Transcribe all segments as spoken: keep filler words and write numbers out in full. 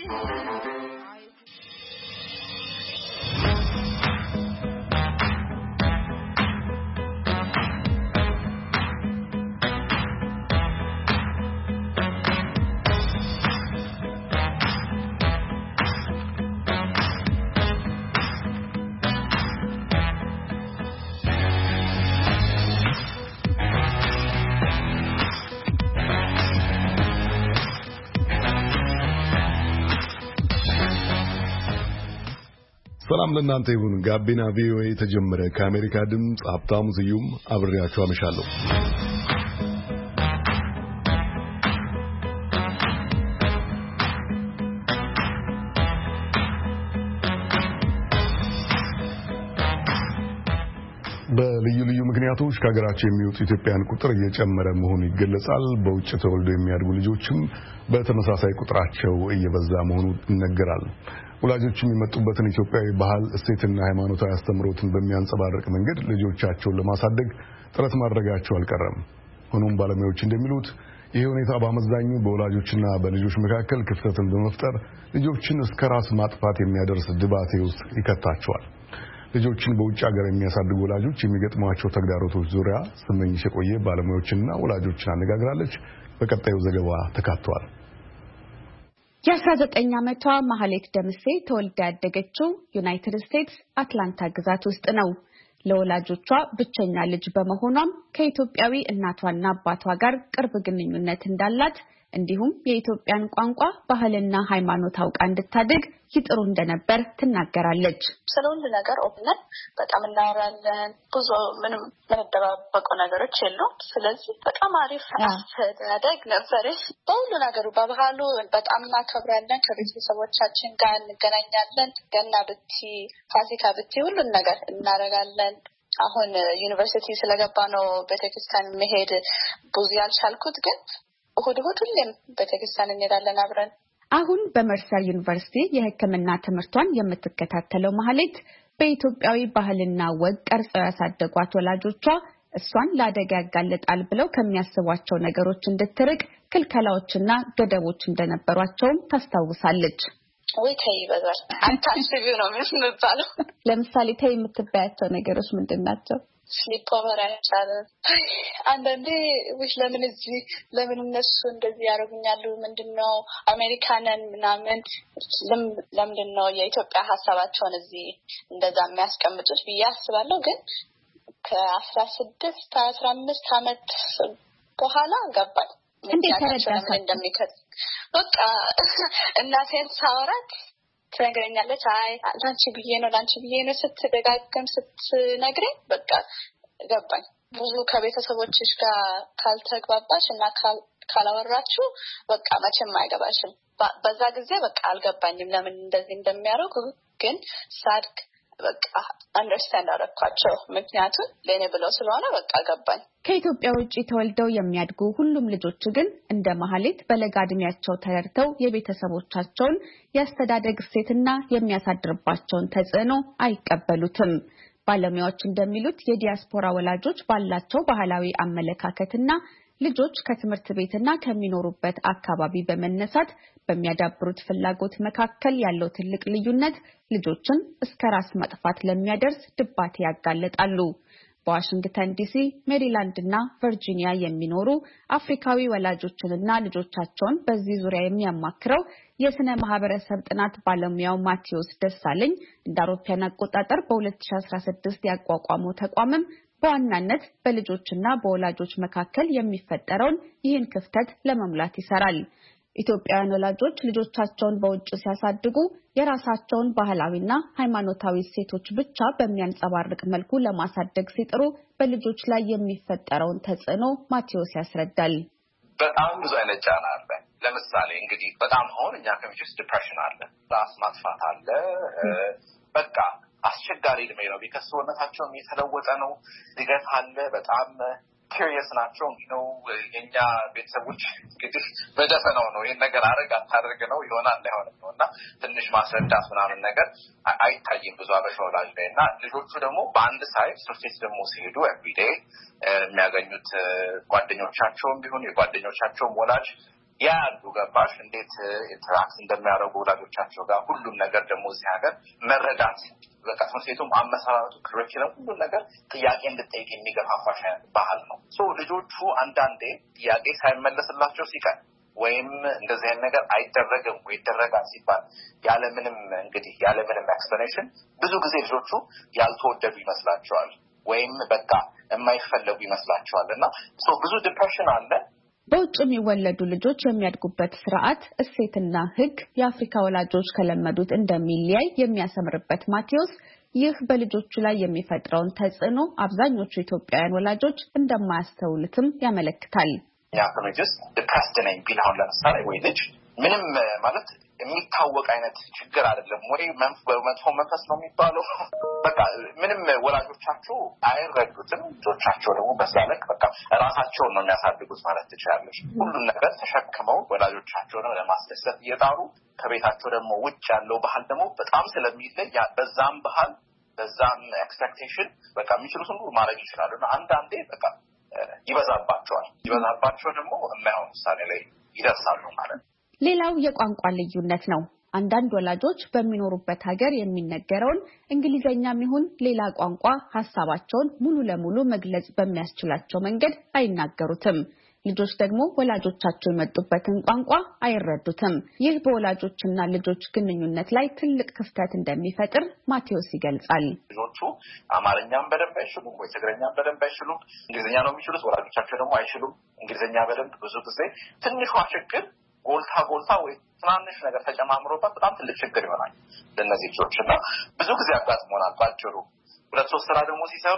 ሰላም ለእናንተ ይሁን። ጋቢና ቪኦኤ ተጀመረ። ከአሜሪካ ድምጽ ሀብታሙ ዝዩም አብሬያችሁ አመሻለሁ። በልዩ ልዩ ምክንያቶች ከሀገራቸው የሚወጡ ኢትዮጵያውያን ቁጥር እየጨመረ መሆኑ ይገለጻል። በውጭ ተወልደው የሚያድጉ ልጆችም በተመሳሳይ ቁጥራቸው እየበዛ መሆኑ ይነገራል። ወላጆች የሚመጡበትን ኢትዮጵያዊ ባህል፣ እሴትና ሃይማኖታዊ አስተምሮትን በሚያንጸባርቅ መንገድ ልጆቻቸውን ለማሳደግ ጥረት ማድረጋቸው አልቀረም። ሆኖም ባለሙያዎች እንደሚሉት ይህ ሁኔታ በአመዛኙ በወላጆችና በልጆች መካከል ክፍተትን በመፍጠር ልጆችን እስከ ራስ ማጥፋት የሚያደርስ ድባቴ ውስጥ ይከታቸዋል። ልጆችን በውጭ ሀገር የሚያሳድጉ ወላጆች የሚገጥሟቸው ተግዳሮቶች ዙሪያ ስመኝሽ የቆየ ባለሙያዎችንና ወላጆችን አነጋግራለች። በቀጣዩ ዘገባ ተካቷል። የአስራ ዘጠኝ ዓመቷ ማህሌት ደምሴ ተወልዳ ያደገችው ዩናይትድ ስቴትስ አትላንታ ግዛት ውስጥ ነው። ለወላጆቿ ብቸኛ ልጅ በመሆኗም ከኢትዮጵያዊ እናቷና አባቷ ጋር ቅርብ ግንኙነት እንዳላት እንዲሁም የኢትዮጵያን ቋንቋ ባህልና ሃይማኖት አውቃ እንድታድግ ይጥሩ እንደነበር ትናገራለች። ስለሁሉ ነገር ኦፕነን በጣም እናወራለን። ብዙ ምንም መደባበቀው ነገሮች የሉም። ስለዚህ በጣም አሪፍ አስተዳደግ ነበር። በሁሉ ነገሩ በባህሉ በጣም እናከብራለን። ከቤተሰቦቻችን ጋር እንገናኛለን። ገና ብቲ፣ ፋሲካ ብቲ ሁሉን ነገር እናደርጋለን። አሁን ዩኒቨርሲቲ ስለገባ ነው ቤተክርስቲያን መሄድ ብዙ ያልቻልኩት፣ ግን እሁድ እሁድ ሁሌም ቤተክርስቲያን እንሄዳለን አብረን። አሁን በመርሰር ዩኒቨርሲቲ የሕክምና ትምህርቷን የምትከታተለው ማህሌት በኢትዮጵያዊ ባህልና ወግ ቀርጸው ያሳደጓት ወላጆቿ እሷን ለአደጋ ያጋለጣል ብለው ከሚያስቧቸው ነገሮች እንድትርቅ ክልከላዎችና ገደቦች እንደነበሯቸውም ታስታውሳለች። ወይ ተይ ይበዛል አታስቢው ነው የሚባለው። ለምሳሌ ተይ የምትባያቸው ነገሮች ምንድን ናቸው? ስሊፕ ኦቨር አይቻልም። አንዳንዴ ውሽ ለምን እዚህ ለምን እነሱ እንደዚህ ያደርጉኛሉ? ምንድነው አሜሪካንን ምናምን ለምንድነው የኢትዮጵያ ሀሳባቸውን እዚህ እንደዛ የሚያስቀምጡት ብዬ አስባለሁ። ግን ከአስራ ስድስት አስራ አምስት ዓመት በኋላ ገባኝ እንዴት ተረዳሽ እንደሚከት። በቃ እናቴን ሳወራት ትነግረኛለች። አይ ላንቺ ብዬ ነው ላንቺ ብዬ ነው ስትደጋግም ስትነግረኝ በቃ ገባኝ። ብዙ ከቤተሰቦችሽ ጋር ካልተግባባሽ እና ካላወራችሁ በቃ መቼም አይገባሽም። በዛ ጊዜ በቃ አልገባኝም ለምን እንደዚህ እንደሚያደርጉ። ግን ሳድግ በቃ አንደርስታንድ አደረኳቸው። ምክንያቱም ለኔ ብለው ስለሆነ በቃ ገባኝ። ከኢትዮጵያ ውጪ ተወልደው የሚያድጉ ሁሉም ልጆች ግን እንደ ማህሌት በለጋ ዕድሜያቸው ተረድተው የቤተሰቦቻቸውን የአስተዳደግ እሴትና የሚያሳድርባቸውን ተጽዕኖ አይቀበሉትም። ባለሙያዎች እንደሚሉት የዲያስፖራ ወላጆች ባላቸው ባህላዊ አመለካከትና ልጆች ከትምህርት ቤትና ከሚኖሩበት አካባቢ በመነሳት በሚያዳብሩት ፍላጎት መካከል ያለው ትልቅ ልዩነት ልጆችን እስከ ራስ ማጥፋት ለሚያደርስ ድባቴ ያጋለጣሉ። በዋሽንግተን ዲሲ፣ ሜሪላንድ እና ቨርጂኒያ የሚኖሩ አፍሪካዊ ወላጆችንና ልጆቻቸውን በዚህ ዙሪያ የሚያማክረው የስነ ማህበረሰብ ጥናት ባለሙያው ማቴዎስ ደሳለኝ እንደ አውሮፓውያን አቆጣጠር በሁለት ሺህ አስራ ስድስት ያቋቋመው ተቋምም በዋናነት በልጆችና በወላጆች መካከል የሚፈጠረውን ይህን ክፍተት ለመሙላት ይሰራል። ኢትዮጵያውያን ወላጆች ልጆቻቸውን በውጭ ሲያሳድጉ የራሳቸውን ባህላዊና ሃይማኖታዊ እሴቶች ብቻ በሚያንጸባርቅ መልኩ ለማሳደግ ሲጥሩ በልጆች ላይ የሚፈጠረውን ተጽዕኖ ማቴዎስ ያስረዳል። በጣም ብዙ አይነት ጫና አለ። ለምሳሌ እንግዲህ በጣም አሁን እኛ ከሚችስ ዲፕሬሽን አለ፣ ራስ ማጥፋት አለ። በቃ አስቸጋሪ እድሜ ነው። ቢከስወነታቸውም የተለወጠ ነው። ድገት አለ። በጣም ኪሪየስ ናቸው ነው የኛ ቤተሰቦች እንግዲህ በደፈናው ነው ይሄን ነገር አረጋ ታደርገ ነው ይሆናል አይሆንም ነውና ትንሽ ማስረዳት ምናምን ነገር አይታይም ብዙ አበሻ ወላጅ ነውና ልጆቹ ደግሞ በአንድ ሳይድ ሶስቴት ደግሞ ሲሄዱ ኤቭሪዴይ የሚያገኙት ጓደኞቻቸውም ቢሆን የጓደኞቻቸውም ወላጅ ያሉ ገባሽ እንዴት ኢንተራክት እንደሚያደርጉ ወላጆቻቸው ጋር ሁሉም ነገር ደግሞ እዚህ ሀገር መረዳት በቃ ትምህርቱም አመሰራረቱ ክሪኩለም ሁሉ ነገር ጥያቄ እንድትጠይቅ የሚገፋፋሽ ባህል ነው ሶ ልጆቹ አንዳንዴ ጥያቄ ሳይመለስላቸው ሲቀር ወይም እንደዚህ አይነት ነገር አይደረግም ወይ ይደረጋል ሲባል ያለ ምንም እንግዲህ ያለ ምንም ኤክስፕላኔሽን ብዙ ጊዜ ልጆቹ ያልተወደዱ ይመስላቸዋል ወይም በቃ የማይፈለጉ ይመስላቸዋልና ሶ ብዙ ዲፕሬሽን አለ በውጭ የሚወለዱ ልጆች የሚያድጉበት ስርዓት እሴትና ህግ የአፍሪካ ወላጆች ከለመዱት እንደሚለያይ የሚያሰምርበት ማቴዎስ ይህ በልጆቹ ላይ የሚፈጥረውን ተጽዕኖ አብዛኞቹ ኢትዮጵያውያን ወላጆች እንደማያስተውሉትም ያመለክታል ያ ከመጀስ ዲፕሬስድ ነኝ ቢልሆን ለምሳሌ ወይ ልጅ ምንም ማለት የሚታወቅ አይነት ችግር አይደለም ወይ መጥፎ መንፈስ ነው የሚባለው በቃ ምንም ወላጆቻቸው አይረዱትም ልጆቻቸው ደግሞ በዛለክ በቃ ራሳቸውን ነው የሚያሳድጉት ማለት ትችላለሽ ሁሉም ነገር ተሸክመው ወላጆቻቸውን ለማስደሰት እየጣሩ ከቤታቸው ደግሞ ውጭ ያለው ባህል ደግሞ በጣም ስለሚለይ በዛም ባህል በዛም ኤክስፔክቴሽን በቃ የሚችሉትን ሁሉ ማድረግ ይችላሉ እና አንዳንዴ በቃ ይበዛባቸዋል ይበዛባቸው ደግሞ የማይሆን ውሳኔ ላይ ይደርሳሉ ማለት ነው ሌላው የቋንቋ ልዩነት ነው አንዳንድ ወላጆች በሚኖሩበት ሀገር የሚነገረውን እንግሊዘኛም ይሁን ሌላ ቋንቋ ሐሳባቸውን ሙሉ ለሙሉ መግለጽ በሚያስችላቸው መንገድ አይናገሩትም ልጆች ደግሞ ወላጆቻቸው የመጡበትን ቋንቋ አይረዱትም ይህ በወላጆችና ልጆች ግንኙነት ላይ ትልቅ ክፍተት እንደሚፈጥር ማቴዎስ ይገልጻል ልጆቹ አማርኛም በደንብ አይችሉም ወይ ትግርኛም በደንብ አይችሉም እንግሊዘኛ ነው የሚችሉት ወላጆቻቸው ደግሞ አይችሉም እንግሊዘኛ በደንብ ብዙ ጊዜ ትንሽ ችግር ጎልታ ጎልታ ወይ ትናንሽ ነገር ተጨማምሮባት በጣም ትልቅ ችግር ይሆናል ለነዚህ ልጆችና ብዙ ጊዜ አጋጥሞናል ባጭሩ ሁለት ሶስት ስራ ደግሞ ሲሰሩ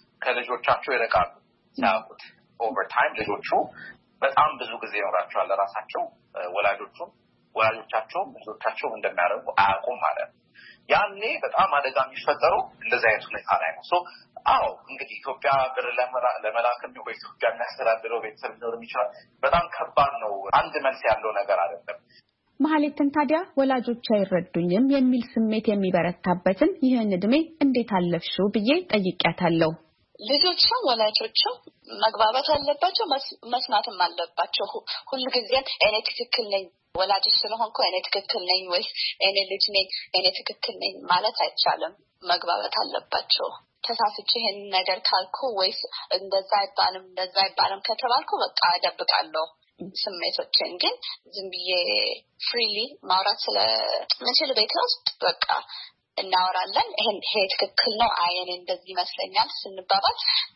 ከልጆቻቸው ይረቃሉ ያውቁት ኦቨር ታይም ልጆቹ በጣም ብዙ ጊዜ ይኖራቸዋል ለራሳቸው ወላጆቹ ወላጆቻቸው ልጆቻቸው እንደሚያደርጉ አያውቁም ማለት ያኔ በጣም አደጋ የሚፈጠረው እንደዚህ አይነት ሁኔታ ላይ ነው ሶ አዎ እንግዲህ ኢትዮጵያ ብር ለመላክም ወይ ኢትዮጵያ የሚያስተዳድረው ቤተሰብ ሊኖር ይችላል በጣም ከባድ ነው አንድ መልስ ያለው ነገር አይደለም መሐሌትን ታዲያ ወላጆች አይረዱኝም የሚል ስሜት የሚበረታበትን ይህን እድሜ እንዴት አለፍሽው ብዬ ጠይቄያታለሁ ልጆችም ወላጆችም መግባባት አለባቸው መስማትም አለባቸው ሁሉ ጊዜ እኔ ትክክል ነኝ ወላጅ ስለሆንኩ እኔ ትክክል ነኝ ወይስ እኔ ልጅ ነኝ እኔ ትክክል ነኝ ማለት አይቻልም መግባባት አለባቸው ተሳስቼ ይሄን ነገር ካልኩ ወይስ እንደዛ አይባልም እንደዛ አይባልም ከተባልኩ በቃ አደብቃለሁ ስሜቶችን ግን ዝም ብዬ ፍሪሊ ማውራት ስለምችል ቤት ውስጥ በቃ እናወራለን ይሄን ይሄ ትክክል ነው አይኔ እንደዚህ ይመስለኛል ስንባባል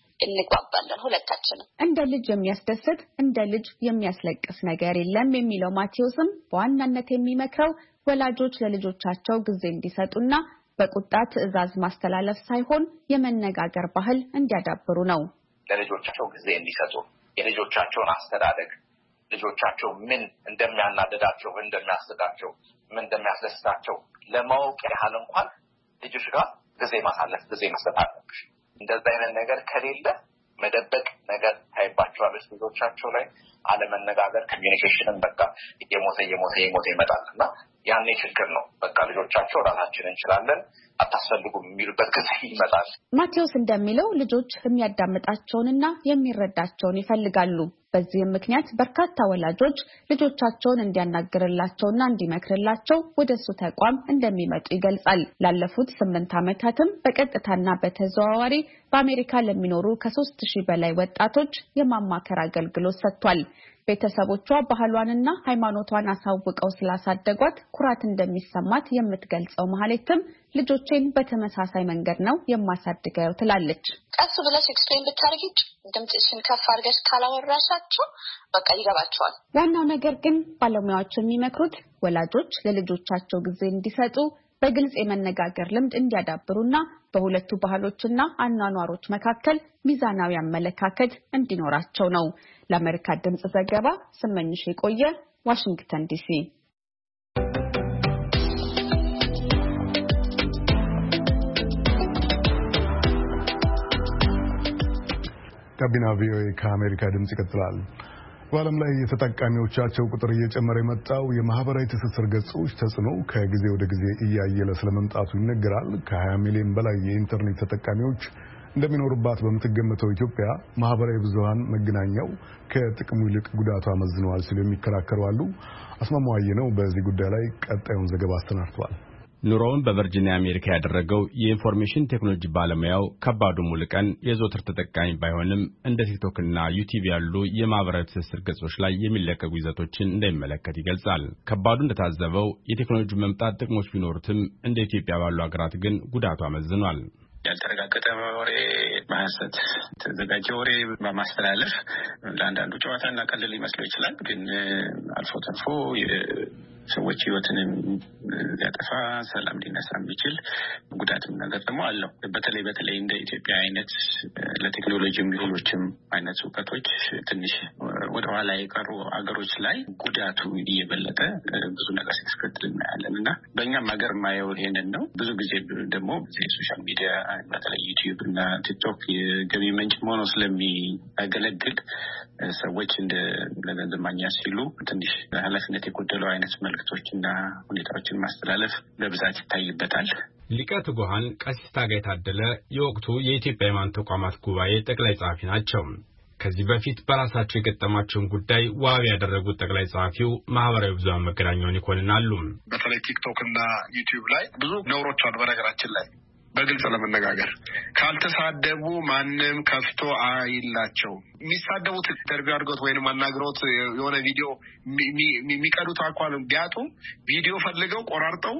እንግባባለን ሁለታችንም እንደ ልጅ የሚያስደስት እንደ ልጅ የሚያስለቅስ ነገር የለም የሚለው ማቴዎስም በዋናነት የሚመክረው ወላጆች ለልጆቻቸው ጊዜ እንዲሰጡና በቁጣ ትዕዛዝ ማስተላለፍ ሳይሆን የመነጋገር ባህል እንዲያዳብሩ ነው ለልጆቻቸው ጊዜ እንዲሰጡ የልጆቻቸውን አስተዳደግ ልጆቻቸው ምን እንደሚያናደዳቸው ምን እንደሚያስደስታቸው ምን እንደሚያስደስታቸው ለማወቅ ያህል እንኳን ልጆች ጋር ጊዜ ማሳለፍ ጊዜ መስጠት አለብሽ እንደዛ አይነት ነገር ከሌለ መደበቅ ነገር ታይባቸዋለች ልጆቻቸው ላይ አለመነጋገር ኮሚኒኬሽንን በቃ የሞተ የሞተ የሞተ ይመጣልና ያኔ ችግር ነው በቃ ልጆቻቸው ራሳችንን እንችላለን አታስፈልጉም የሚሉበት ጊዜ ይመጣል ማቴዎስ እንደሚለው ልጆች የሚያዳምጣቸውንና የሚረዳቸውን ይፈልጋሉ በዚህም ምክንያት በርካታ ወላጆች ልጆቻቸውን እንዲያናግርላቸውና እንዲመክርላቸው ወደሱ ተቋም እንደሚመጡ ይገልጻል ላለፉት ስምንት ዓመታትም በቀጥታና በተዘዋዋሪ በአሜሪካ ለሚኖሩ ከሦስት ሺህ በላይ ወጣቶች የማማከር አገልግሎት ሰጥቷል ቤተሰቦቿ ባህሏንና ሃይማኖቷን አሳውቀው ስላሳደጓት ኩራት እንደሚሰማት የምትገልጸው መሐሌትም ልጆቼን በተመሳሳይ መንገድ ነው የማሳድገው ትላለች ቀስ ብለሽ ኤክስፕሌን ብታረጊ ድምጽሽን ከፍ አድርገሽ ካላወራሻቸው በቃ ይገባቸዋል ዋናው ነገር ግን ባለሙያዎች የሚመክሩት ወላጆች ለልጆቻቸው ጊዜ እንዲሰጡ በግልጽ የመነጋገር ልምድ እንዲያዳብሩና በሁለቱ ባህሎችና አኗኗሮች መካከል ሚዛናዊ አመለካከት እንዲኖራቸው ነው ለአሜሪካ ድምጽ ዘገባ ስመኝሽ የቆየ ዋሽንግተን ዲሲ ጋቢና ቪኦኤ ከአሜሪካ ድምጽ ይቀጥላል በዓለም ላይ የተጠቃሚዎቻቸው ቁጥር እየጨመረ የመጣው የማህበራዊ ትስስር ገጾች ተጽዕኖ ከጊዜ ወደ ጊዜ እያየለ ስለመምጣቱ ይነገራል ከ20 ሚሊዮን በላይ የኢንተርኔት ተጠቃሚዎች እንደሚኖርባት በምትገመተው ኢትዮጵያ ማህበራዊ ብዙሃን መገናኛው ከጥቅሙ ይልቅ ጉዳቱ አመዝነዋል ሲሉ የሚከራከሩ አሉ። አስማማው ነው በዚህ ጉዳይ ላይ ቀጣዩን ዘገባ አስተናግቷል። ኑሮውን በቨርጂኒያ አሜሪካ ያደረገው የኢንፎርሜሽን ቴክኖሎጂ ባለሙያው ከባዱ ሙሉቀን የዘወትር ተጠቃሚ ባይሆንም እንደ ቲክቶክ እና ዩቲዩብ ያሉ የማህበራዊ ትስስር ገጾች ላይ የሚለቀቁ ይዘቶችን እንደሚመለከት ይገልጻል። ከባዱ እንደታዘበው የቴክኖሎጂ መምጣት ጥቅሞች ቢኖሩትም እንደ ኢትዮጵያ ባሉ ሀገራት ግን ጉዳቱ አመዝኗል። ያልተረጋገጠ ወሬ በሐሰት ተዘጋጀ ወሬ በማስተላለፍ ለአንዳንዱ ጨዋታና ቀልል ሊመስለው ይችላል። ግን አልፎ ተርፎ ሰዎች ህይወትንም ያጠፋ ሰላም ሊነሳ የሚችል ጉዳትም ነገር ደግሞ አለው። በተለይ በተለይ እንደ ኢትዮጵያ አይነት ለቴክኖሎጂ የሚሆኑችም አይነት እውቀቶች ትንሽ ወደ ኋላ የቀሩ አገሮች ላይ ጉዳቱ እየበለጠ ብዙ ነገር ሲያስከትል እናያለን እና በእኛም ሀገር ማየው ይሄንን ነው። ብዙ ጊዜ ደግሞ ሶሻል ሚዲያ በተለይ ዩቲዩብ እና ቲክቶክ የገቢ ምንጭ ሆኖ ስለሚያገለግል ሰዎች እንደ ለገንዘብ ማግኛ ሲሉ ትንሽ ኃላፊነት የጎደለው አይነት መልክቶችና ሁኔታዎችን ማስተላለፍ በብዛት ይታይበታል። ሊቀ ትጉሃን ቀሲስ ታጋይ ታደለ የወቅቱ የኢትዮጵያ ሃይማኖት ተቋማት ጉባኤ ጠቅላይ ጸሐፊ ናቸው። ከዚህ በፊት በራሳቸው የገጠማቸውን ጉዳይ ዋቢ ያደረጉት ጠቅላይ ጸሐፊው ማህበራዊ ብዙሃን መገናኛውን ይኮንናሉ። በተለይ ቲክቶክ እና ዩቲዩብ ላይ ብዙ ነውሮች አሉ። በነገራችን ላይ በግልጽ ለመነጋገር ካልተሳደቡ ማንም ከፍቶ አይላቸው። የሚሳደቡት ኢንተርቪው አድርገውት ወይንም አናግረውት የሆነ ቪዲዮ የሚቀዱት አኳን ቢያጡ ቪዲዮ ፈልገው ቆራርጠው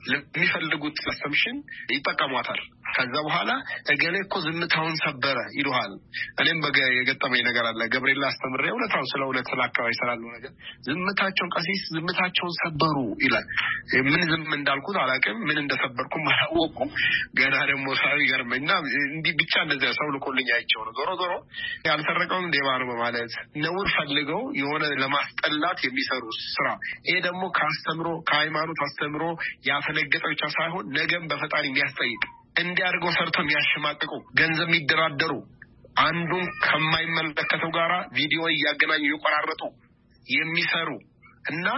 ለሚፈልጉት አሰምሽን ይጠቀሟታል። ከዛ በኋላ እገሌ እኮ ዝምታውን ሰበረ ይሉሃል። እኔም በገ የገጠመኝ ነገር አለ። ገብርኤል አስተምሬ እውነታውን ስለ እውነት ስለ አካባቢ ስላለው ነገር ዝምታቸውን ቀሲስ ዝምታቸውን ሰበሩ ይላል። ምን ዝም እንዳልኩት አላውቅም፣ ምን እንደሰበርኩም አላወቅኩም። ገና ደግሞ ሳይ ገርመኝና እንዲህ ብቻ እንደዚያ ሰው ልኮልኝ አይቼው ነው። ዞሮ ዞሮ ያልሰረቀውን ዴባ ነው በማለት ነውር ፈልገው የሆነ ለማስጠላት የሚሰሩ ስራ። ይሄ ደግሞ ከአስተምሮ ከሃይማኖት አስተምሮ ያፈነገጠ ብቻ ሳይሆን ነገም በፈጣሪ የሚያስጠይቅ እንዲያርገው ሰርቶ የሚያሸማቅቁ ገንዘብ የሚደራደሩ አንዱን ከማይመለከተው ጋራ ቪዲዮ እያገናኙ ይቆራረጡ የሚሰሩ እና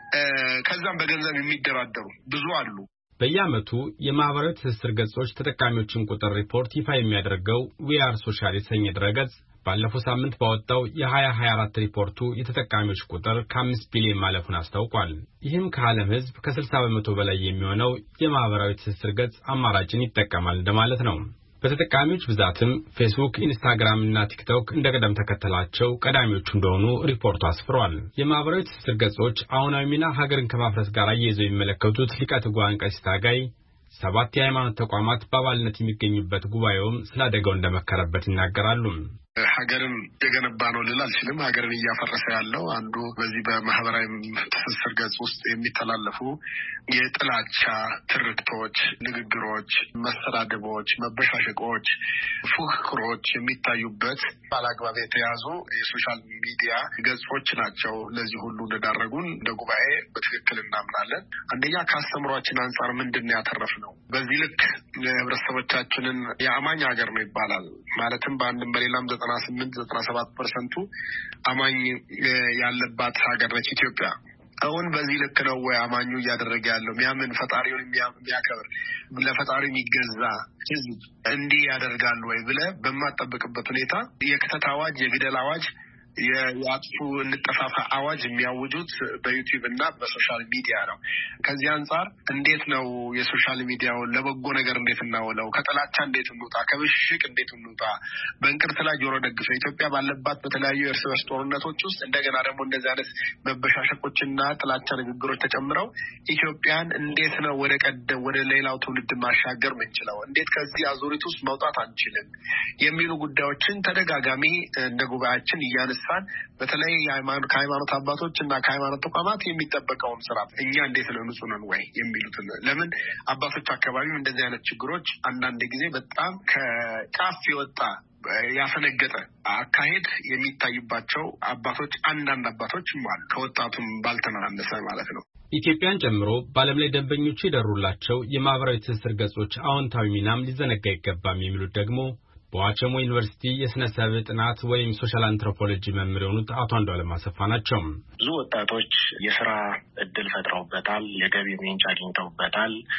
ከዛም በገንዘብ የሚደራደሩ ብዙ አሉ። በየዓመቱ የማህበራዊ ትስስር ገጾች ተጠቃሚዎችን ቁጥር ሪፖርት ይፋ የሚያደርገው ዊአር ሶሻል የተሰኘ ድረገጽ ባለፈው ሳምንት ባወጣው የሀያ ሀያ አራት ሪፖርቱ የተጠቃሚዎች ቁጥር ከአምስት ቢሊዮን ማለፉን አስታውቋል። ይህም ከዓለም ሕዝብ ከስልሳ በመቶ በላይ የሚሆነው የማህበራዊ ትስስር ገጽ አማራጭን ይጠቀማል እንደማለት ነው። በተጠቃሚዎች ብዛትም ፌስቡክ፣ ኢንስታግራም እና ቲክቶክ እንደ ቀደም ተከተላቸው ቀዳሚዎቹ እንደሆኑ ሪፖርቱ አስፍሯል። የማህበራዊ ትስስር ገጾች አሁናዊ ሚና ሀገርን ከማፍረስ ጋር እየይዘው የሚመለከቱት ሊቀ ትጉሃን ቀሲስ ታጋይ ሰባት የሃይማኖት ተቋማት በአባልነት የሚገኙበት ጉባኤውም ስላደገው እንደመከረበት ይናገራሉ። ሀገርን የገነባ ነው ልል አልችልም። ሀገርን እያፈረሰ ያለው አንዱ በዚህ በማህበራዊ ትስስር ገጽ ውስጥ የሚተላለፉ የጥላቻ ትርክቶች፣ ንግግሮች፣ መሰዳደቦች፣ መበሻሸቆች፣ ፉክክሮች የሚታዩበት ባላግባብ የተያዙ የሶሻል ሚዲያ ገጾች ናቸው። ለዚህ ሁሉ እንደዳረጉን እንደ ጉባኤ በትክክል እናምናለን። አንደኛ ከአስተምሯችን አንጻር ምንድን ያተረፍ ነው። በዚህ ልክ ህብረተሰቦቻችንን የአማኝ ሀገር ነው ይባላል። ማለትም በአንድም በሌላም ዘጠና ስምንት ዘጠና ሰባት ፐርሰንቱ አማኝ ያለባት ሀገር ነች ኢትዮጵያ። አሁን በዚህ ልክ ነው ወይ አማኙ እያደረገ ያለው? ሚያምን ፈጣሪውን የሚያከብር ለፈጣሪው የሚገዛ ህዝብ እንዲህ ያደርጋሉ ወይ ብለህ በማጠብቅበት ሁኔታ የክተት አዋጅ፣ የግደል አዋጅ፣ የአጥፉ እንጠፋፋ አዋጅ የሚያውጁት በዩቲዩብ እና በሶሻል ሚዲያ ነው። ከዚህ አንጻር እንዴት ነው የሶሻል ሚዲያውን ለበጎ ነገር እንዴት እናውለው? ከጥላቻ እንዴት እንውጣ? ከብሽሽቅ እንዴት እንውጣ? በእንቅርት ላይ ጆሮ ደግፍ። ኢትዮጵያ ባለባት በተለያዩ የእርስ በርስ ጦርነቶች ውስጥ እንደገና ደግሞ እንደዚህ አይነት መበሻሸቆችና ጥላቻ ንግግሮች ተጨምረው ኢትዮጵያን እንዴት ነው ወደ ቀደም ወደ ሌላው ትውልድ ማሻገር ምንችለው? እንዴት ከዚህ አዙሪት ውስጥ መውጣት አንችልም? የሚሉ ጉዳዮችን ተደጋጋሚ እንደ ጉባኤያችን እያነሳ በተለይ ከሃይማኖት አባቶች እና ከሃይማኖት ተቋማት የሚጠበቀውን ስራ እኛ እንዴት ነው ንጹህ ነን ወይ የሚሉትን ለምን አባቶች አካባቢ እንደዚህ አይነት ችግሮች አንዳንድ ጊዜ በጣም ከጫፍ የወጣ ያፈነገጠ አካሄድ የሚታይባቸው አባቶች አንዳንድ አባቶች ማለት ከወጣቱም ባልተናነሰ ማለት ነው። ኢትዮጵያን ጨምሮ በዓለም ላይ ደንበኞቹ የደሩላቸው የማህበራዊ ትስስር ገጾች አዎንታዊ ሚናም ሊዘነጋ አይገባም የሚሉት ደግሞ በዋቸሞ ዩኒቨርሲቲ የስነ ሰብ ጥናት ወይም ሶሻል አንትሮፖሎጂ መምህር የሆኑት አቶ አንዱዓለም አሰፋ ናቸው። ብዙ ወጣቶች የስራ እድል ፈጥረውበታል፣ የገቢ ምንጭ አግኝተውበታል።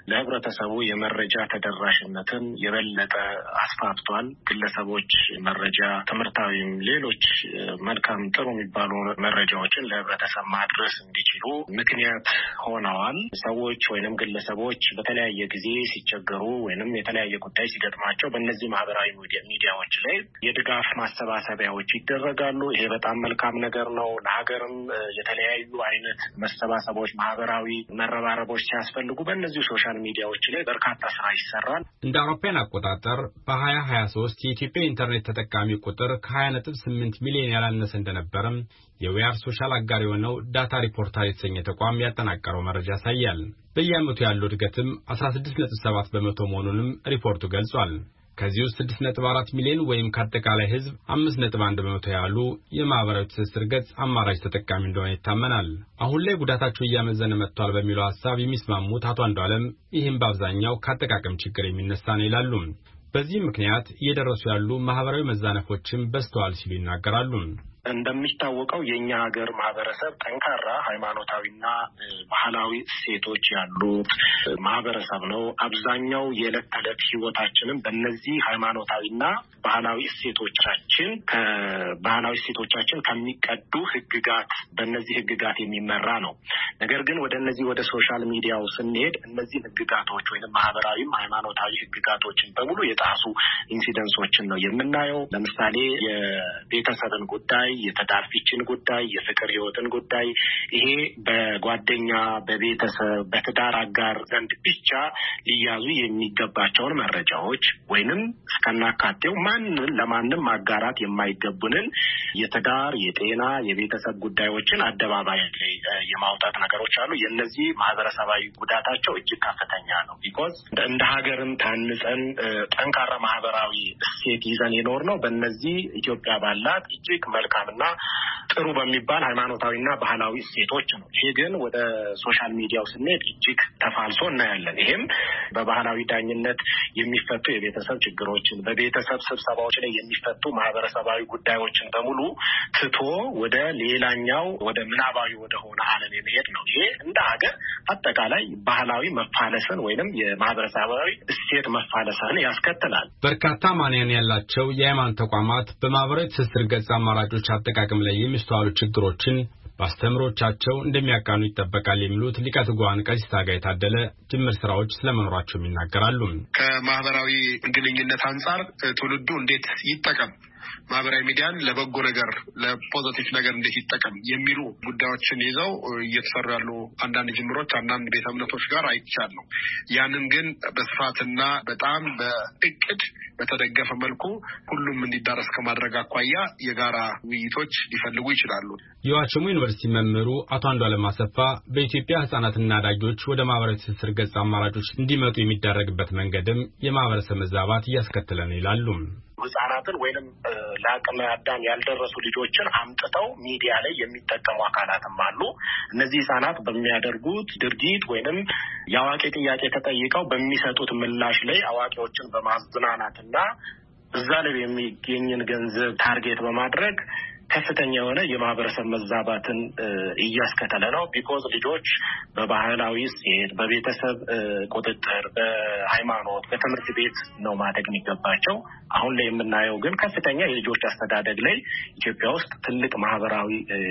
ለህብረተሰቡ የመረጃ ተደራሽነትን የበለጠ አስፋፍቷል። ግለሰቦች መረጃ ትምህርታዊም ሌሎች መልካም ጥሩ የሚባሉ መረጃዎችን ለህብረተሰብ ማድረስ እንዲችሉ ምክንያት ሆነዋል። ሰዎች ወይንም ግለሰቦች በተለያየ ጊዜ ሲቸገሩ ወይንም የተለያየ ጉዳይ ሲገጥማቸው በእነዚህ ማህበራዊ ሚዲያዎች ላይ የድጋፍ ማሰባሰቢያዎች ይደረጋሉ። ይሄ በጣም መልካም ነገር ነው። ለሀገርም የተለያዩ አይነት መሰባሰቦች ማህበራዊ መረባረቦች ሲያስፈልጉ በእነዚህ ሶሻል ሚዲያዎች ላይ በርካታ ስራ ይሰራል። እንደ አውሮፓውያን አቆጣጠር በሀያ ሀያ ሶስት የኢትዮጵያ ኢንተርኔት ተጠቃሚ ቁጥር ከሀያ ነጥብ ስምንት ሚሊዮን ያላነሰ እንደነበረም የዊአር ሶሻል አጋር የሆነው ዳታ ሪፖርተር የተሰኘ ተቋም ያጠናቀረው መረጃ ያሳያል። በየዓመቱ ያለው እድገትም አስራ ስድስት ነጥብ ሰባት በመቶ መሆኑንም ሪፖርቱ ገልጿል። ከዚህ ውስጥ ስድስት ነጥብ አራት ሚሊዮን ወይም ከአጠቃላይ ህዝብ አምስት ነጥብ አንድ በመቶ ያሉ የማህበራዊ ትስስር ገጽ አማራጭ ተጠቃሚ እንደሆነ ይታመናል። አሁን ላይ ጉዳታቸው እያመዘነ መጥቷል በሚለው ሐሳብ የሚስማሙት አቶ አንዱዓለም ይህም በአብዛኛው ከአጠቃቀም ችግር የሚነሳ ነው ይላሉ። በዚህ ምክንያት እየደረሱ ያሉ ማህበራዊ መዛነፎችም በዝተዋል ሲሉ ይናገራሉ። እንደሚታወቀው የኛ ሀገር ማህበረሰብ ጠንካራ ሃይማኖታዊና ባህላዊ እሴቶች ያሉት ማህበረሰብ ነው። አብዛኛው የዕለት ተዕለት ህይወታችንን በእነዚህ ሃይማኖታዊና ባህላዊ እሴቶቻችን ከባህላዊ እሴቶቻችን ከሚቀዱ ህግጋት በእነዚህ ህግጋት የሚመራ ነው። ነገር ግን ወደ እነዚህ ወደ ሶሻል ሚዲያው ስንሄድ እነዚህ ህግጋቶች ወይም ማህበራዊም ሃይማኖታዊ ህግጋቶችን በሙሉ የጣሱ ኢንሲደንሶችን ነው የምናየው። ለምሳሌ የቤተሰብን ጉዳይ፣ የትዳር ፍቺን ጉዳይ፣ የፍቅር ህይወትን ጉዳይ ይሄ በጓደኛ በቤተሰብ በትዳር አጋር ዘንድ ብቻ ሊያዙ የሚገባቸውን መረጃዎች ወይንም እስከናካቴው ማንን ለማንም ማጋራት የማይገቡንን የትዳር የጤና የቤተሰብ ጉዳዮችን አደባባይ ላይ የማውጣት ነገሮች አሉ። የነዚህ ማህበረሰባዊ ጉዳታቸው እጅግ ከፍተኛ ነው። ቢኮዝ እንደ ሀገርም ታንጸን ጠንካራ ማህበራዊ እሴት ይዘን የኖር ነው በእነዚህ ኢትዮጵያ ባላት እጅግ መልካምና ጥሩ በሚባል ሃይማኖታዊና ባህላዊ እሴቶች ነው። ይሄ ግን ወደ ሶሻል ሚዲያው ስንሄድ እጅግ ተፋልሶ እናያለን። ይሄም በባህላዊ ዳኝነት የሚፈቱ የቤተሰብ ችግሮችን በቤተሰብ ስብሰባዎች ላይ የሚፈቱ ማህበረሰባዊ ጉዳዮችን በሙሉ ትቶ ወደ ሌላኛው ወደ ምናባዊ ወደ ሆነ ዓለም የመሄድ ነው። ይሄ እንደ ሀገር አጠቃላይ ባህላዊ መፋለስን ወይንም የማህበረሰባዊ እሴት መፋለስን ያስከትላል። በርካታ ማንያን ያላቸው የሃይማኖት ተቋማት በማህበራዊ ትስስር ገጽ አማራጮች አጠቃቀም ላይ የሚስተዋሉ ችግሮችን በአስተምሮቻቸው እንደሚያቃኑ ይጠበቃል የሚሉት ሊቀ ትጉሃን ቀሲስ ታጋይ ታደለ ጅምር ስራዎች ስለመኖራቸው ይናገራሉ። ከማህበራዊ ግንኙነት አንጻር ትውልዱ እንዴት ይጠቀም ማህበራዊ ሚዲያን ለበጎ ነገር ለፖዚቲቭ ነገር እንዴት ይጠቀም የሚሉ ጉዳዮችን ይዘው እየተሰሩ ያሉ አንዳንድ ጅምሮች አንዳንድ ቤተ እምነቶች ጋር አይቻለሁ። ያንን ግን በስፋትና በጣም በእቅድ በተደገፈ መልኩ ሁሉም እንዲዳረስ ከማድረግ አኳያ የጋራ ውይይቶች ሊፈልጉ ይችላሉ። የዋቸሞ ዩኒቨርሲቲ መምህሩ አቶ አንዱዓለም አሰፋ በኢትዮጵያ ህጻናትና አዳጊዎች ወደ ማህበራዊ ትስስር ገጽ አማራጮች እንዲመጡ የሚደረግበት መንገድም የማህበረሰብ መዛባት እያስከተለ ነው ይላሉ። ህጻናትን ወይንም ለአቅመ አዳም ያልደረሱ ልጆችን አምጥተው ሚዲያ ላይ የሚጠቀሙ አካላትም አሉ። እነዚህ ህጻናት በሚያደርጉት ድርጊት ወይንም የአዋቂ ጥያቄ ተጠይቀው በሚሰጡት ምላሽ ላይ አዋቂዎችን በማዝናናትና እዛ ላይ የሚገኝን ገንዘብ ታርጌት በማድረግ ከፍተኛ የሆነ የማህበረሰብ መዛባትን እያስከተለ ነው። ቢኮዝ ልጆች በባህላዊ እሴት በቤተሰብ ቁጥጥር በሃይማኖት በትምህርት ቤት ነው ማደግ የሚገባቸው። አሁን ላይ የምናየው ግን ከፍተኛ የልጆች አስተዳደግ ላይ ኢትዮጵያ ውስጥ ትልቅ ማህበራዊ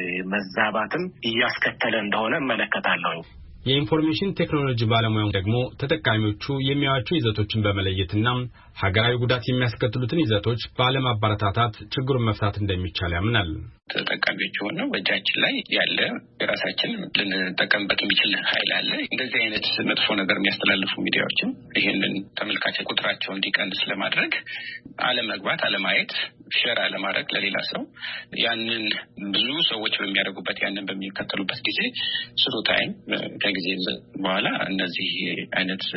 መዛባትን እያስከተለ እንደሆነ እመለከታለሁ። የኢንፎርሜሽን ቴክኖሎጂ ባለሙያው ደግሞ ተጠቃሚዎቹ የሚያዩዋቸው ይዘቶችን በመለየትና ሀገራዊ ጉዳት የሚያስከትሉትን ይዘቶች ባለማበረታታት ችግሩን መፍታት እንደሚቻል ያምናል። ተጠቃሚዎች ሆነው በእጃችን ላይ ያለ የራሳችን ልንጠቀምበት የሚችል ኃይል አለ። እንደዚህ አይነት መጥፎ ነገር የሚያስተላልፉ ሚዲያዎችን ይህንን ተመልካች ቁጥራቸው እንዲቀንስ ለማድረግ አለመግባት፣ አለማየት፣ ሼር አለማድረግ ለሌላ ሰው ያንን ብዙ ሰዎች በሚያደርጉበት ያንን በሚከተሉበት ጊዜ ስሩ ታይም ከጊዜ በኋላ እነዚህ አይነት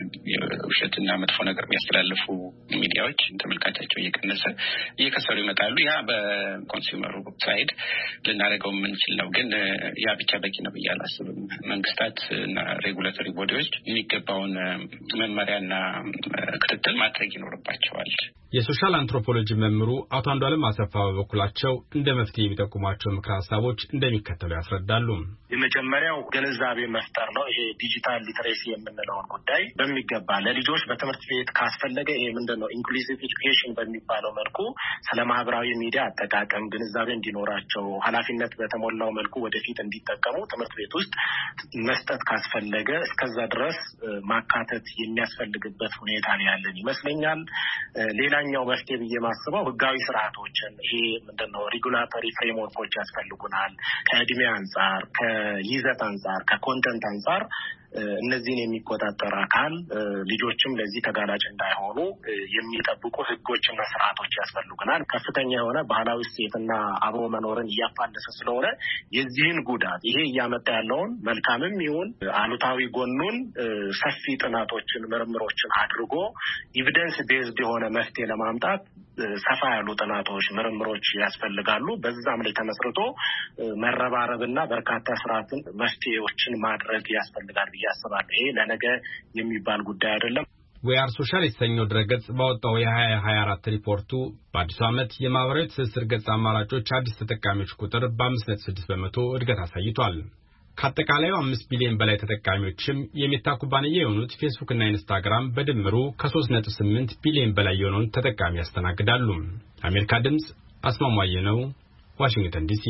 ውሸትና መጥፎ ነገር የሚያስተላልፉ ሚዲያዎች ተመልካቻቸው እየቀነሰ እየከሰሩ ይመጣሉ። ያ በኮንሱመሩ ሳይድ ልናደርገው የምንችል ነው። ግን ያ ብቻ በቂ ነው ብዬ አላስብም። መንግስታት እና ሬጉላቶሪ ቦዲዎች የሚገባውን መመሪያና ክትትል ማድረግ ይኖርባቸዋል። የሶሻል አንትሮፖሎጂ መምህሩ አቶ አንዱዓለም አሰፋ በበኩላቸው እንደ መፍትሄ የሚጠቁሟቸው ምክረ ሀሳቦች እንደሚከተለው ያስረዳሉ። የመጀመሪያው ግንዛቤ መፍጠር ነው። ይሄ ዲጂታል ሊትሬሲ የምንለውን ጉዳይ በሚገባ ለልጆች በትምህርት ቤት ካስፈለገ ይሄ ምንድነው ኢንክሉሲቭ ኤጁኬሽን በሚባለው መልኩ ስለ ማህበራዊ ሚዲያ አጠቃቀም ግንዛቤ እንዲኖራቸው ኃላፊነት በተሞላው መልኩ ወደፊት እንዲጠቀሙ ትምህርት ቤት ውስጥ መስጠት ካስፈለገ እስከዛ ድረስ ማካተት የሚያስፈልግበት ሁኔታ ላይ ያለን ይመስለኛል። ሌላኛው መፍትሄ ብዬ ማስበው ህጋዊ ስርዓቶችን ይሄ ምንድነው ሬጉላቶሪ ፍሬምወርኮች ያስፈልጉናል ከእድሜ አንፃር ከይዘት አንፃር ከኮንተንት አንፃር እነዚህን የሚቆጣጠር አካል ልጆችም ለዚህ ተጋላጭ እንዳይሆኑ የሚጠብቁ ህጎችና ስርዓቶች ያስፈልጉናል። ከፍተኛ የሆነ ባህላዊ እሴትና አብሮ መኖርን እያፋለሰ ስለሆነ የዚህን ጉዳት ይሄ እያመጣ ያለውን መልካምም ይሁን አሉታዊ ጎኑን ሰፊ ጥናቶችን ምርምሮችን አድርጎ ኤቪደንስ ቤዝድ የሆነ መፍትሄ ለማምጣት ሰፋ ያሉ ጥናቶች ምርምሮች ያስፈልጋሉ። በዛም ላይ ተመስርቶ መረባረብና በርካታ ስርዓትን መፍትሄዎችን ማድረግ ያስፈልጋል ብዬ አስባለሁ። ይሄ ለነገ የሚባል ጉዳይ አይደለም። ዌአር ሶሻል የተሰኘው ድረገጽ ባወጣው የሀያ ሀያ አራት ሪፖርቱ በአዲሱ ዓመት የማህበራዊ ትስስር ገጽ አማራጮች አዲስ ተጠቃሚዎች ቁጥር በአምስት ነጥብ ስድስት በመቶ እድገት አሳይቷል። ከአጠቃላዩ አምስት ቢሊዮን በላይ ተጠቃሚዎችም የሜታ ኩባንያ የሆኑት ፌስቡክ እና ኢንስታግራም በድምሩ ከሶስት ነጥብ ስምንት ቢሊዮን በላይ የሆነውን ተጠቃሚ ያስተናግዳሉ። አሜሪካ ድምጽ አስማማየ ነው፣ ዋሽንግተን ዲሲ።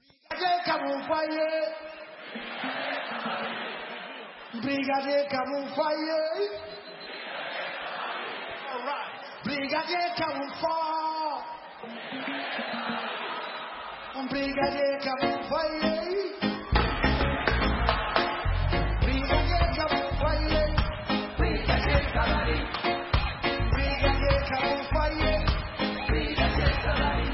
Brigadier Camouflage. Brigadier Camouflage. Brigadier Camouflage. Brigadier Camouflage. Brigadier Camouflage. Brigadier Camouflage. Brigadier Camouflage.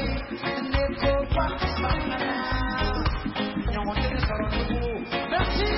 Let's see.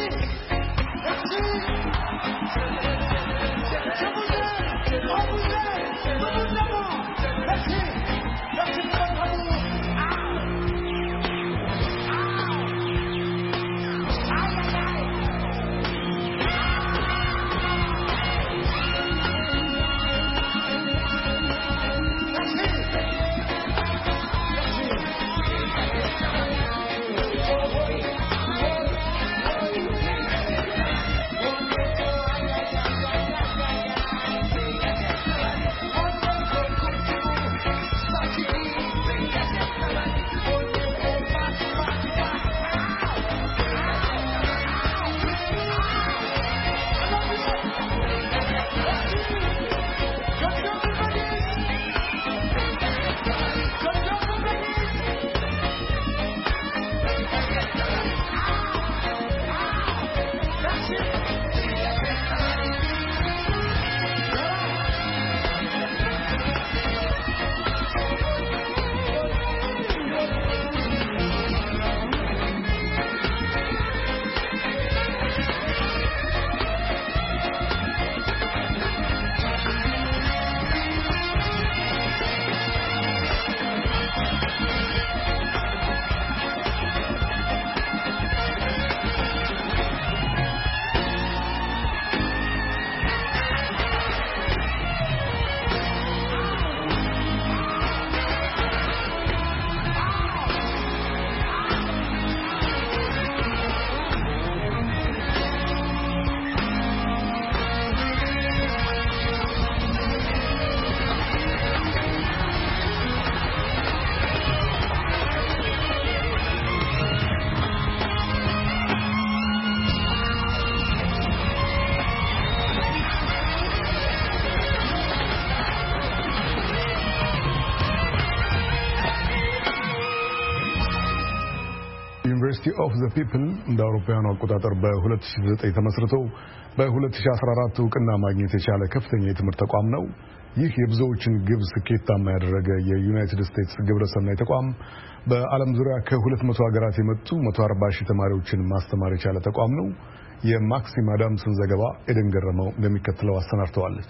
ዩኒቨርሲቲ ኦፍ ዘ ፒፕል እንደ አውሮፓውያኑ አቆጣጠር በ2009 ተመስርቶ በ2014 እውቅና ማግኘት የቻለ ከፍተኛ የትምህርት ተቋም ነው። ይህ የብዙዎችን ግብ ስኬታማ ያደረገ የዩናይትድ ስቴትስ ግብረሰናይ ተቋም በዓለም ዙሪያ ከሁለት መቶ ሀገራት የመጡ መቶ አርባ ሺህ ተማሪዎችን ማስተማር የቻለ ተቋም ነው። የማክሲም አዳምስን ዘገባ ኤደን ገረመው እንደሚከተለው አሰናድተዋለች።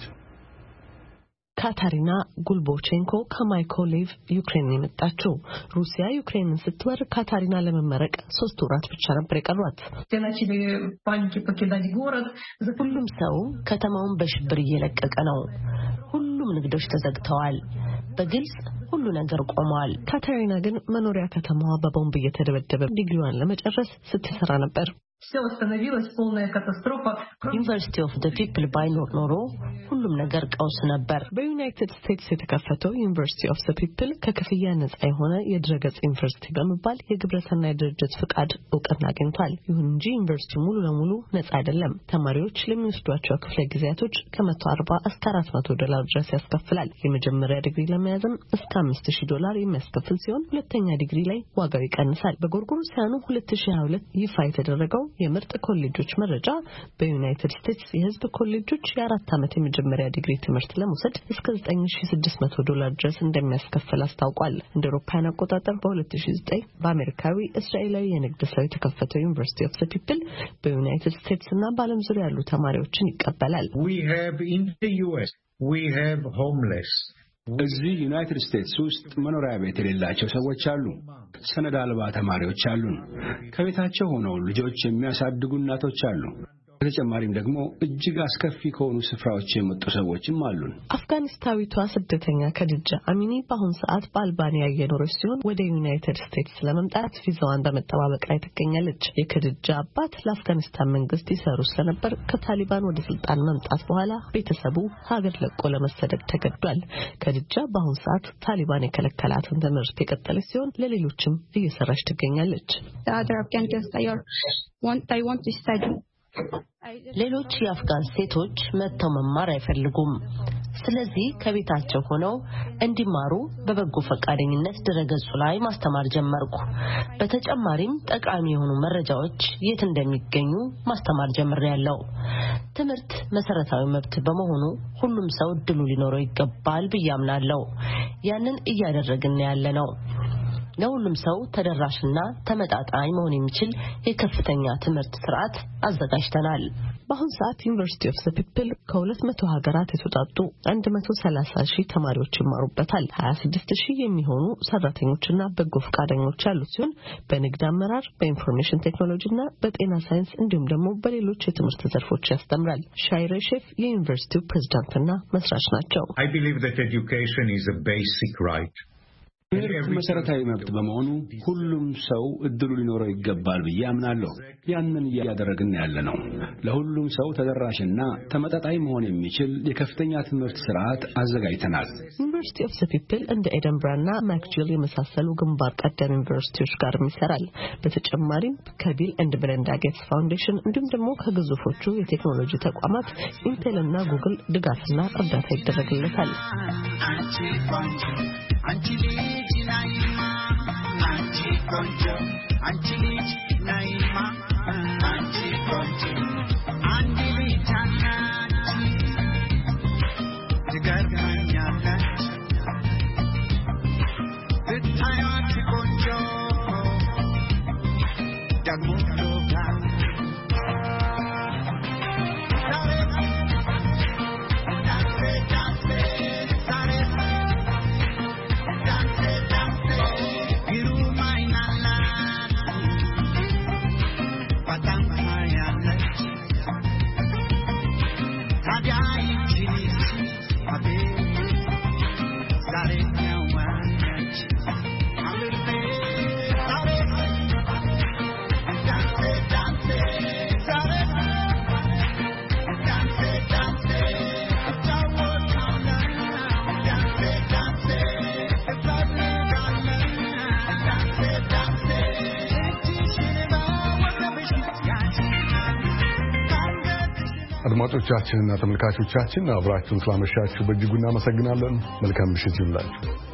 ካታሪና ጉልቦቼንኮ ከማይኮሌቭ ዩክሬን የመጣችው ሩሲያ ዩክሬንን ስትወር ካታሪና ለመመረቅ ሶስት ወራት ብቻ ነበር የቀሯት። ሁሉም ሰው ከተማውን በሽብር እየለቀቀ ነው። ሁሉም ንግዶች ተዘግተዋል። በግልጽ ሁሉ ነገር ቆሟል። ካታሪና ግን መኖሪያ ከተማዋ በቦምብ እየተደበደበ ዲግሪዋን ለመጨረስ ስትሰራ ነበር። ዩኒቨርሲቲ ኦፍ ዘ ፒፕል ባይኖር ኖሮ ሁሉም ነገር ቀውስ ነበር። በዩናይትድ ስቴትስ የተከፈተው ዩኒቨርሲቲ ኦፍ ዘ ፒፕል ከክፍያ ነፃ የሆነ የድረገጽ ዩኒቨርሲቲ በመባል የግብረሰናይ ድርጅት ፍቃድ እውቅና አግኝቷል። ይሁን እንጂ ዩኒቨርሲቲው ሙሉ ለሙሉ ነፃ አይደለም። ተማሪዎች ለሚወስዷቸው ክፍለ ጊዜያቶች ከመቶ አርባ እስከ አራት መቶ ዶላር ድረስ ያስከፍላል። የመጀመሪያ ዲግሪ ለመያዝም እስከ አምስት ሺህ ዶላር የሚያስከፍል ሲሆን ሁለተኛ ዲግሪ ላይ ዋጋው ይቀንሳል። በጎርጎሮሳውያኑ ሁለት ሺህ ሃያ ሁለት ይፋ የተደረገው የምርጥ ኮሌጆች መረጃ በዩናይትድ ስቴትስ የህዝብ ኮሌጆች የአራት ዓመት የመጀመሪያ ዲግሪ ትምህርት ለመውሰድ እስከ ዘጠኝ ሺህ ስድስት መቶ ዶላር ድረስ እንደሚያስከፍል አስታውቋል። እንደ አውሮፓውያን አቆጣጠር በሁለት ሺህ ዘጠኝ በአሜሪካዊ እስራኤላዊ የንግድ ሰው የተከፈተው ዩኒቨርሲቲ ኦፍ ዘ ፒፕል በዩናይትድ ስቴትስ እና በዓለም ዙሪያ ያሉ ተማሪዎችን ይቀበላል። We have in the U S we have homeless እዚህ ዩናይትድ ስቴትስ ውስጥ መኖሪያ ቤት የሌላቸው ሰዎች አሉ። ሰነድ አልባ ተማሪዎች አሉን። ከቤታቸው ሆነው ልጆች የሚያሳድጉ እናቶች አሉ። በተጨማሪም ደግሞ እጅግ አስከፊ ከሆኑ ስፍራዎች የመጡ ሰዎችም አሉን። አፍጋኒስታዊቷ ስደተኛ ከድጃ አሚኒ በአሁን ሰዓት በአልባኒያ እየኖረች ሲሆን ወደ ዩናይትድ ስቴትስ ለመምጣት ቪዛዋን በመጠባበቅ ላይ ትገኛለች። የከድጃ አባት ለአፍጋኒስታን መንግስት ይሰሩ ስለነበር ከታሊባን ወደ ስልጣን መምጣት በኋላ ቤተሰቡ ሀገር ለቆ ለመሰደድ ተገዷል። ከድጃ በአሁን ሰዓት ታሊባን የከለከላትን ትምህርት የቀጠለች ሲሆን ለሌሎችም እየሰራች ትገኛለች። ሌሎች የአፍጋን ሴቶች መጥተው መማር አይፈልጉም። ስለዚህ ከቤታቸው ሆነው እንዲማሩ በበጎ ፈቃደኝነት ድረገጹ ላይ ማስተማር ጀመርኩ። በተጨማሪም ጠቃሚ የሆኑ መረጃዎች የት እንደሚገኙ ማስተማር ጀምሬያለሁ። ትምህርት መሰረታዊ መብት በመሆኑ ሁሉም ሰው እድሉ ሊኖረው ይገባል ብዬ አምናለሁ። ያንን እያደረግን ያለነው ለሁሉም ሰው ተደራሽና ተመጣጣኝ መሆን የሚችል የከፍተኛ ትምህርት ስርዓት አዘጋጅተናል። በአሁን ሰዓት ዩኒቨርሲቲ ኦፍ ዘ ፒፕል ከሁለት መቶ ሀገራት የተውጣጡ አንድ መቶ ሰላሳ ሺህ ተማሪዎች ይማሩበታል። ሀያ ስድስት ሺህ የሚሆኑ ሰራተኞችና በጎ ፈቃደኞች ያሉት ሲሆን በንግድ አመራር፣ በኢንፎርሜሽን ቴክኖሎጂና በጤና ሳይንስ እንዲሁም ደግሞ በሌሎች የትምህርት ዘርፎች ያስተምራል። ሻይሬ ሼፍ የዩኒቨርሲቲው ፕሬዝዳንትና መስራች ናቸው። I believe that education is a basic right. ትምህርት መሰረታዊ መብት በመሆኑ ሁሉም ሰው እድሉ ሊኖረው ይገባል ብዬ አምናለሁ። ያንን እያደረግን ያለነው ለሁሉም ሰው ተደራሽና ተመጣጣኝ መሆን የሚችል የከፍተኛ ትምህርት ስርዓት አዘጋጅተናል። ዩኒቨርሲቲ ኦፍ ዘ ፒፕል እንደ ኤደንብራና ማክጂል የመሳሰሉ ግንባር ቀደም ዩኒቨርሲቲዎች ጋር ይሰራል። በተጨማሪም ከቢል ኤንድ ብሬንዳ ጌትስ ፋውንዴሽን እንዲሁም ደግሞ ከግዙፎቹ የቴክኖሎጂ ተቋማት ኢንቴልና ጉግል ድጋፍና እርዳታ ይደረግለታል። Anchi lij naima, anchi konjo, anchi lij naima, anchi konjo, anchi lij anchi, jigar manya kach, bithaya anchi konjo, jagmulo ga. አድማጮቻችንና ተመልካቾቻችን አብራችሁን ስላመሻችሁ በእጅጉ እናመሰግናለን። መልካም ምሽት ይሁንላችሁ።